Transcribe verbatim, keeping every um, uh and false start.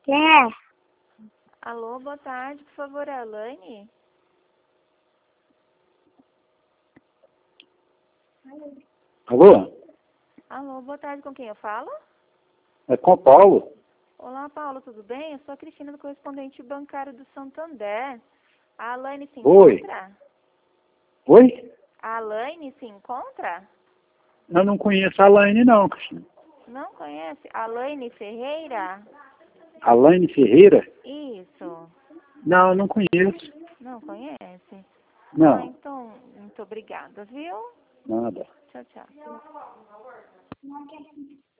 Quem é? Alô, boa tarde, por favor, é a Elaine? Alô? Alô, boa tarde, com quem eu falo? É com o Paulo? Olá, Paulo, tudo bem? Eu sou a Cristina do correspondente bancário do Santander. A Elaine se Oi. encontra? Oi? A Elaine se encontra? Eu não conheço a Laine, não, Cristina. Não conhece? A Elaine Ferreira? A Laine Ferreira? Isso. Não, eu não conheço. Não conhece? Ah, Não, então, muito obrigada, viu? nada. Tchau, tchau.